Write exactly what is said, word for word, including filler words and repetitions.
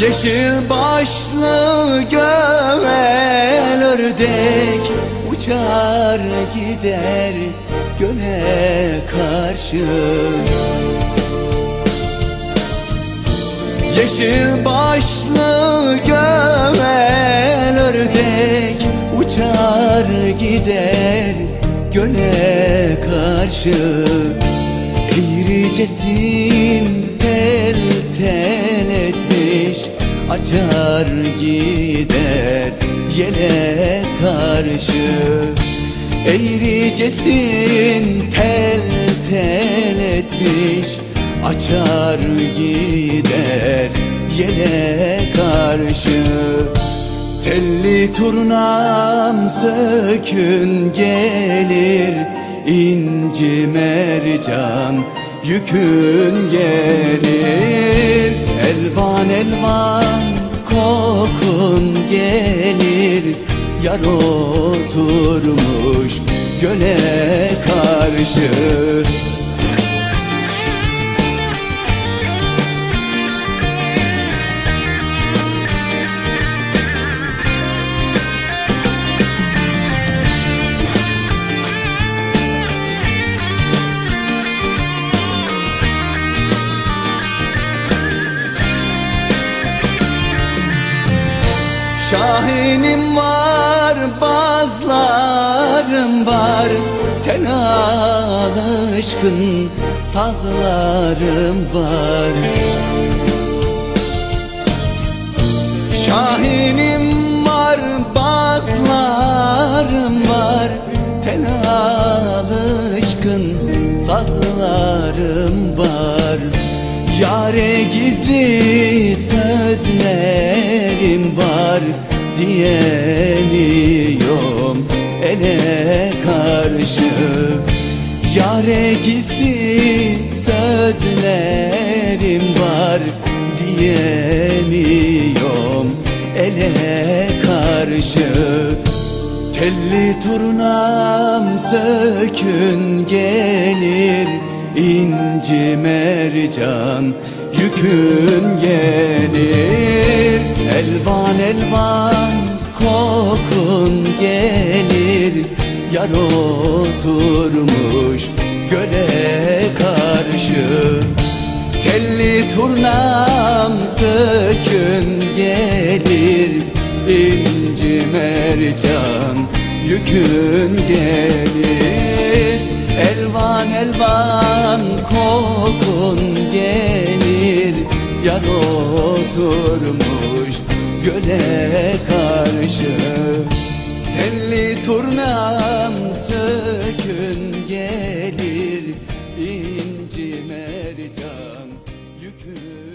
Yeşil başlı gövel ördek uçar gider göle karşı. Yeşil başlı gövel ördek uçar gider göle karşı. Eğricesin tel tel etmiş açar gider yele karşı. Eğricesin tel tel etmiş açar gider yele karşı. Telli turnam sökün gelir, İnci mercan yükün gelir. Elvan elvan kokun gelir, yar oturmuş göle karşı. Şahinim var, bazlarım var, tel alışkın sazlarım var. Şahinim var, bazlarım var, tel alışkın sazlarım var. Yâre gizli sözlerim var, diyemiyorum ele karşı. Yâre gizli sözlerim var, diyemiyorum ele karşı. Telli turnam sökün gelir, İnci mercan yükün gelir. Elvan elvan kokun gelir, yar oturmuş göle karşı. Telli turnam sökün gelir, İnci mercan yükün gelir. Elvan elvan kokun gelir, yar oturmuş göle karşı. Telli turnam sökün gelir, İnci mercan yükün